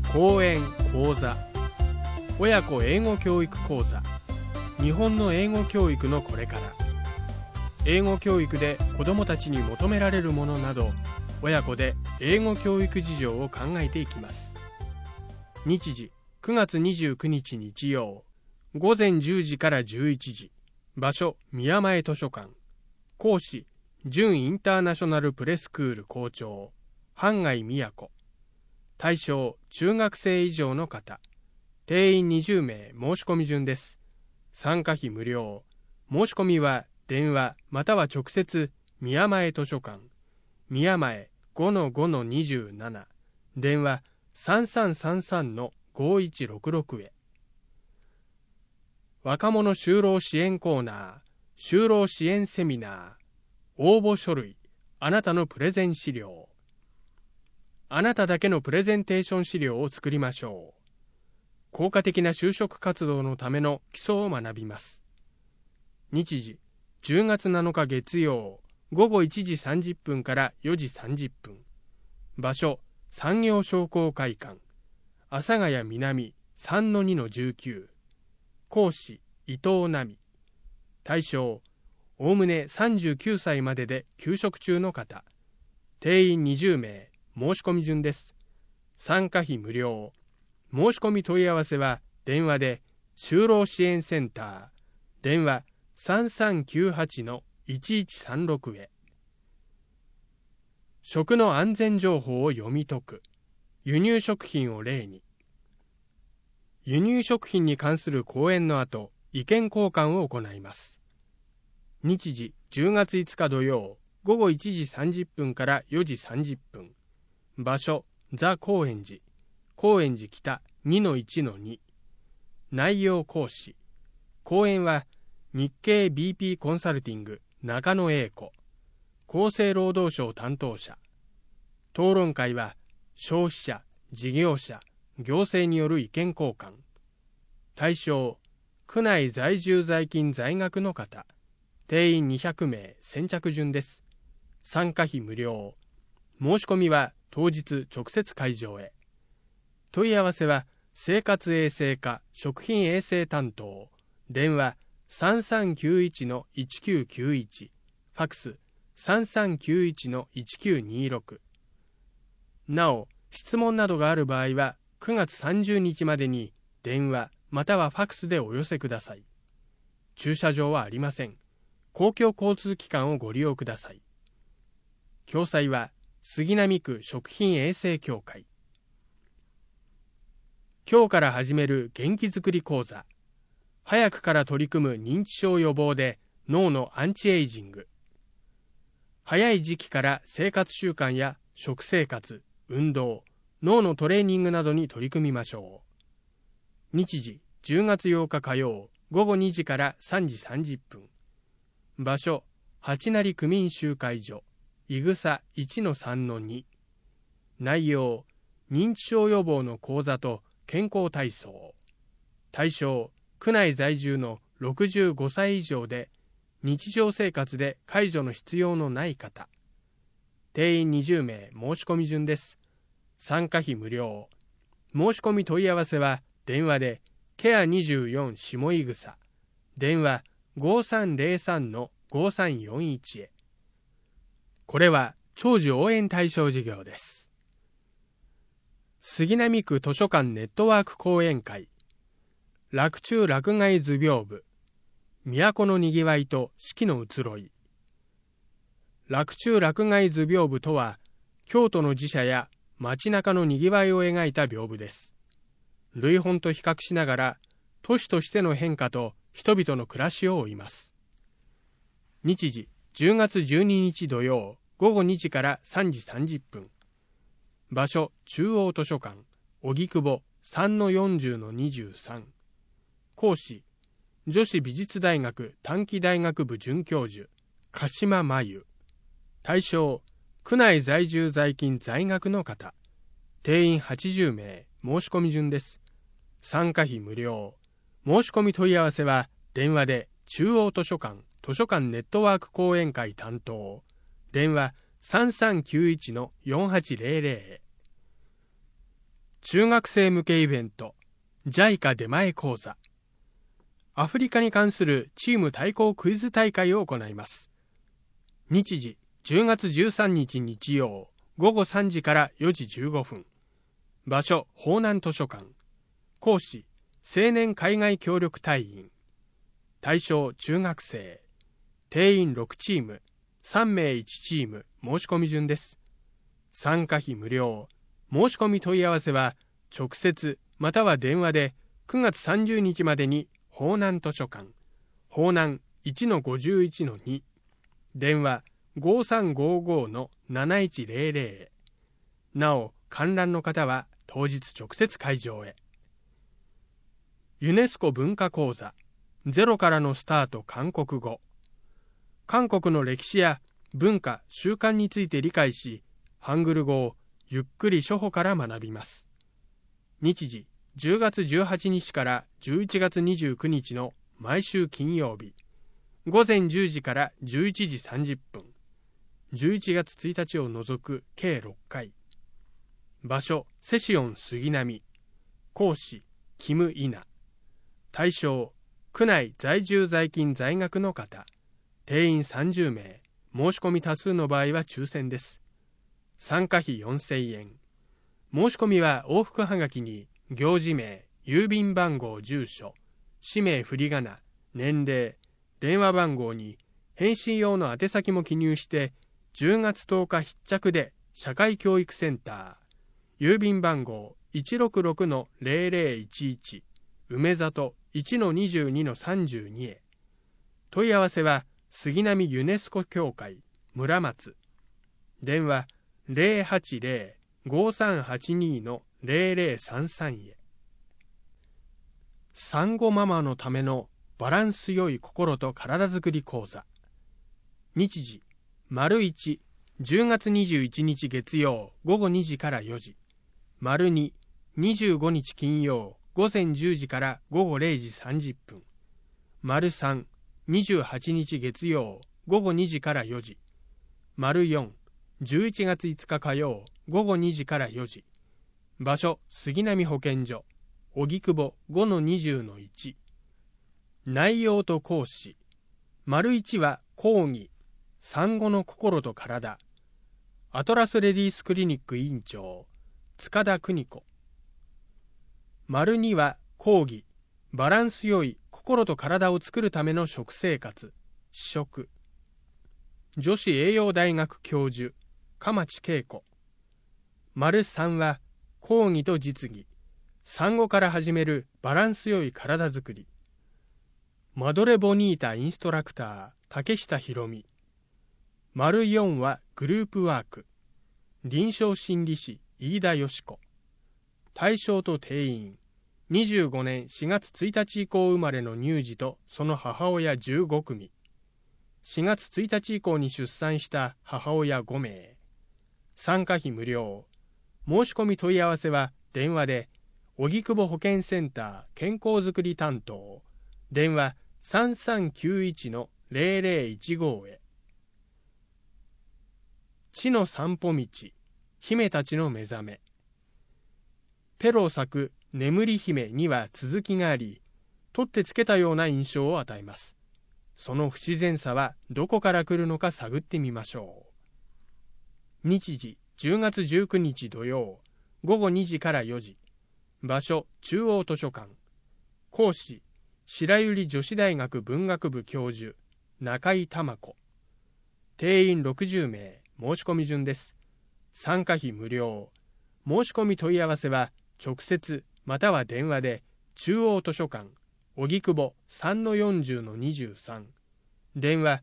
講演講座親子英語教育講座、日本の英語教育のこれから、英語教育で子どもたちに求められるものなど、親子で英語教育事情を考えていきます。日時9月29日日曜、午前10時から11時、場所宮前図書館、講師準インターナショナルプレスクール校長半谷都、対象中学生以上の方、定員20名、申し込み順です。参加費無料。申し込みは電話または直接宮前図書館、宮前 5-5-27、電話 3333-5166 へ。若者就労支援コーナー、就労支援セミナー、応募書類、あなたのプレゼン資料。あなただけのプレゼンテーション資料を作りましょう。効果的な就職活動のための基礎を学びます。日時10月7日月曜、午後1時30分から4時30分。場所産業商工会館、阿佐ヶ谷南 3-2-19。講師伊藤奈美。対象おおむね39歳までで休職中の方、定員20名、申し込み順です。参加費無料。申し込み問い合わせは電話で就労支援センター、電話 3398-1136 へ。食の安全情報を読み解く。輸入食品を例に。輸入食品に関する講演の後、意見交換を行います。日時10月5日土曜、午後1時30分から4時30分。場所ザ・高円寺、高円寺北 2-1-2。内容講師。講演は日経 BP コンサルティング中野英子、厚生労働省担当者。討論会は消費者、事業者、行政による意見交換。対象区内在住在勤在学の方、定員200名、先着順です。参加費無料。申し込みは当日直接会場へ。問い合わせは生活衛生課食品衛生担当、電話 3391-1991、ファクス 3391-1926。なお、質問などがある場合は9月30日までに電話またはファクスでお寄せください。駐車場はありません。公共交通機関をご利用ください。共催は杉並区食品衛生協会。今日から始める元気づくり講座。早くから取り組む認知症予防で脳のアンチエイジング。早い時期から生活習慣や食生活、運動、脳のトレーニングなどに取り組みましょう。日時10月8日火曜、午後2時から3時30分。場所八成区民集会所、いぐさ 1-3-2。内容認知症予防の講座と健康体操。対象区内在住の65歳以上で日常生活で介助の必要のない方、定員20名、申し込み順です。参加費無料。申し込み問い合わせは電話でケア24下井草、電話 5303-5341 へ。これは長寿応援対象事業です。杉並区図書館ネットワーク講演会、洛中洛外図屏風、都のにぎわいと四季の移ろい。洛中洛外図屏風とは、京都の寺社や街中のにぎわいを描いた屏風です。類本と比較しながら、都市としての変化と人々の暮らしを追います。日時10月12日土曜、午後2時から3時30分。場所中央図書館、荻窪 3-40-23。講師女子美術大学短期大学部准教授鹿島真由。対象区内在住在勤在学の方、定員80名、申し込み順です。参加費無料。申し込み問い合わせは電話で中央図書館ネットワーク講演会担当、電話 3391-4800 へ。 中学生向けイベント JICA 出前講座。アフリカに関するチーム対抗クイズ大会を行います。日時10月13日日曜午後3時から4時15分。場所方南図書館。講師青年海外協力隊員。対象中学生。定員6チーム、3名1チーム、申し込み順です。参加費無料。申し込み問い合わせは直接または電話で9月30日までに方南図書館、方南 1-51-2、電話 5355-7100。なお、観覧の方は当日直接会場へ。ユネスコ文化講座、ゼロからのスタート韓国語。韓国の歴史や文化、習慣について理解し、ハングル語をゆっくり初歩から学びます。日時10月18日から11月29日の毎週金曜日、午前10時から11時30分、11月1日を除く計6回。場所、セシオン杉並。講師、キム・イナ。対象、区内在住在勤在学の方。定員30名。申し込み多数の場合は抽選です。参加費4000円。申し込みは往復はがきに行事名、郵便番号、住所、氏名、振り仮名、年齢、電話番号に返信用の宛先も記入して10月10日必着で社会教育センター、郵便番号 166-0011 梅里 1-22-32 へ。問い合わせは杉並ユネスコ協会村松。電話 080-5382-0033 へ。産後ママのためのバランス良い心と体づくり講座。日時 ①、10月21日月曜午後2時から4時。2、25日金曜午前10時から午後0時30分。3、28日月曜午後2時から4時。4、11月5日火曜午後2時から4時。場所、杉並保健所。荻窪 5-20-1。内容と講師。1は講義。産後の心と体。アトラスレディースクリニック院長、塚田邦子。2は講義。バランス良い心と体を作るための食生活、試食。女子栄養大学教授、鎌地恵子。3は講義と実技。産後から始めるバランス良い体づくり。マドレボニータインストラクター、竹下博美。4はグループワーク。臨床心理士、飯田よし子。対象と定員。25年4月1日以降生まれの乳児とその母親15組。4月1日以降に出産した母親5名。参加費無料。申し込み問い合わせは電話で荻窪保健センター健康づくり担当、電話 3391-0015 へ。地の散歩道、姫たちの目覚め。ペロ作眠り姫には続きがあり、取ってつけたような印象を与えます。その不自然さはどこから来るのか探ってみましょう。日時10月19日土曜午後2時から4時。場所中央図書館。講師白百合女子大学文学部教授中井珠子。定員60名。申し込み順です。参加費無料。申し込み問い合わせは直接または電話で中央図書館荻窪 3-40-23、電話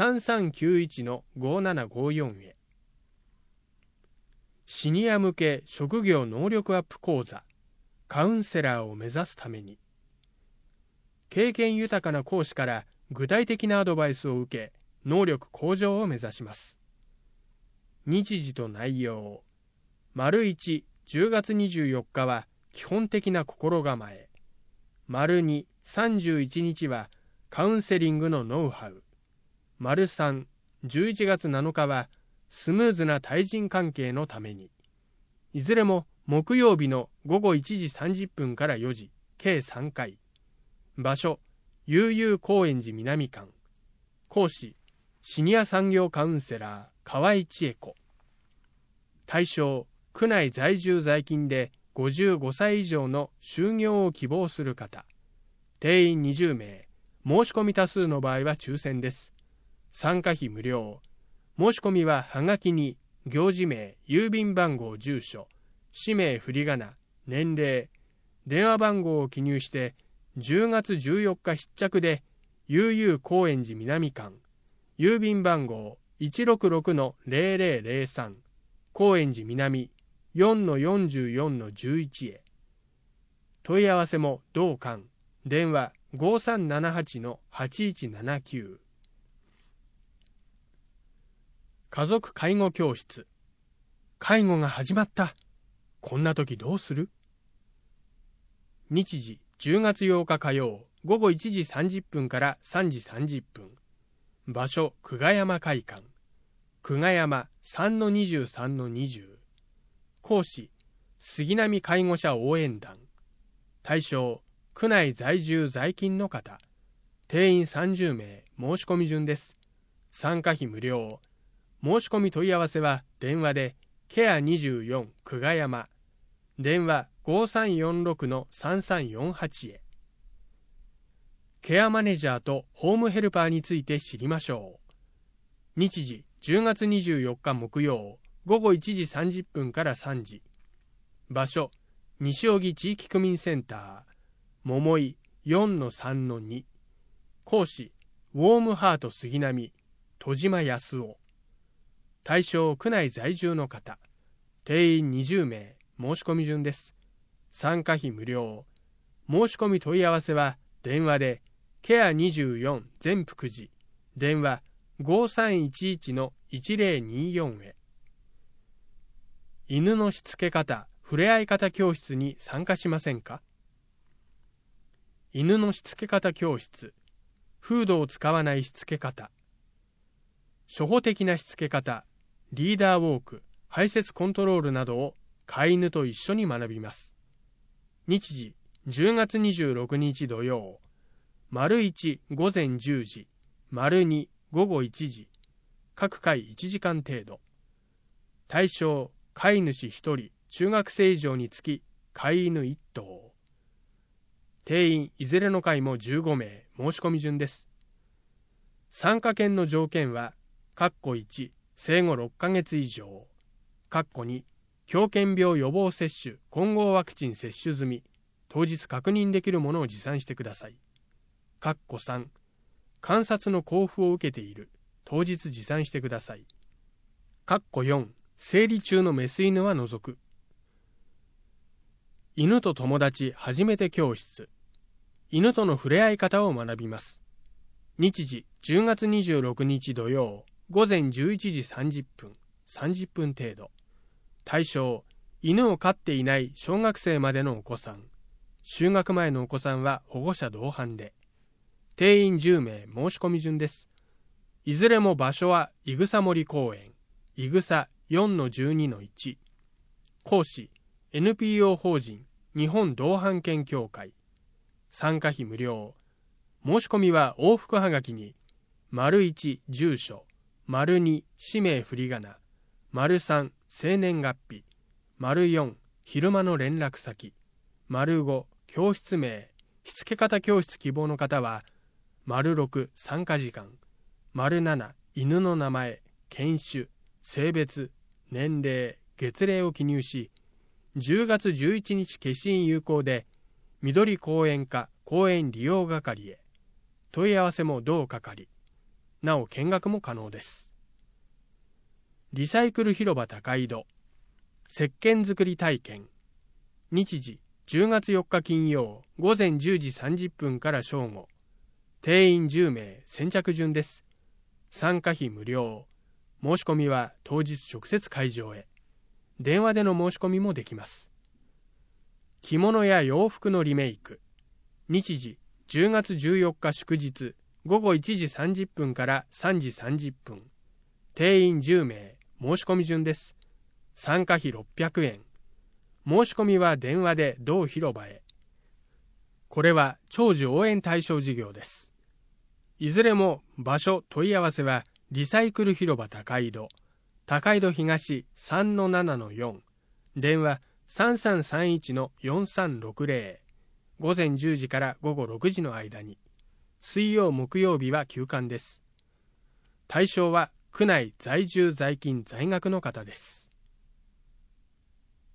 3391-5754 へ。シニア向け職業能力アップ講座、カウンセラーを目指すために。経験豊かな講師から具体的なアドバイスを受け、能力向上を目指します。日時と内容。1、10月24日は基本的な心構え。2、31日はカウンセリングのノウハウ。3、11月7日はスムーズな対人関係のために。いずれも木曜日の午後1時30分から4時、計3回。場所、悠々高円寺南館。講師、シニア産業カウンセラー、河合千恵子。対象、区内在住在勤で55歳以上の就業を希望する方。定員20名。申し込み多数の場合は抽選です。参加費無料。申し込みははがきに、行事名、郵便番号、住所、氏名、振り仮名、年齢、電話番号を記入して、10月14日必着で、悠々高円寺南館、郵便番号 166-0003、高円寺南 4-44-11 へ。問い合わせも同館、電話 5378-8179。家族介護教室。介護が始まった。こんな時どうする？日時10月8日火曜午後1時30分から3時30分。場所久我山会館。久我山 3-23-20。講師杉並介護者応援団。対象区内在住在勤の方。定員30名。申し込み順です。参加費無料。申し込み問い合わせは電話でケア24久我山、電話 5346-3348 へ。ケアマネージャーとホームヘルパーについて知りましょう。日時10月24日木曜午後1時30分から3時。場所西荻地域区民センター桃井 4-3-2。講師ウォームハート杉並戸島康夫。対象区内在住の方。定員20名。申し込み順です。参加費無料。申し込み問い合わせは電話でケア24全福寺、電話 5311-1024 へ。犬のしつけ方、触れ合い方教室に参加しませんか？犬のしつけ方教室。フードを使わないしつけ方。初歩的なしつけ方。リーダーウォーク、排泄コントロールなどを飼い犬と一緒に学びます。日時10月26日土曜、丸1午前10時、丸2午後1時、各回1時間程度。対象、飼い主1人、中学生以上につき、飼い犬1頭。定員いずれの回も15名。申し込み順です。参加券の条件は、1生後6ヶ月以上。2狂犬病予防接種混合ワクチン接種済み。当日確認できるものを持参してください。3観察の交付を受けている。当日持参してください。4生理中のメス犬は除く。犬と友達初めて教室。犬との触れ合い方を学びます。日時10月26日土曜午前11時30分、30分程度。対象、犬を飼っていない小学生までのお子さん。就学前のお子さんは保護者同伴で。定員10名。申し込み順です。いずれも場所は伊草森公園、伊草 4-12-1。講師、NPO 法人日本同伴犬協会。参加費無料。申し込みは往復はがきに、丸1住所、丸2氏名振り仮名、丸3生年月日、丸4昼間の連絡先、丸5教室名、しつけ方教室希望の方は、丸6参加時間、丸7犬の名前、犬種、性別、年齢、月齢を記入し、10月11日消印有効で、緑公園課公園利用係へ。問い合わせも同係。なお見学も可能です。リサイクル広場高井戸石鹸作り体験。日時10月4日金曜午前10時30分から正午。定員10名。先着順です。参加費無料。申し込みは当日直接会場へ。電話での申し込みもできます。着物や洋服のリメイク。日時10月14日祝日午後1時30分から3時30分。定員10名。申し込み順です。参加費600円。 申し込みは電話で同広場へ。これは長寿応援対象事業です。いずれも場所問い合わせはリサイクル広場高井戸、高井戸東 3-7-4、電話 3331-4360、午前10時から午後6時の間に。水曜木曜日は休館です。対象は区内在住在勤在学の方です。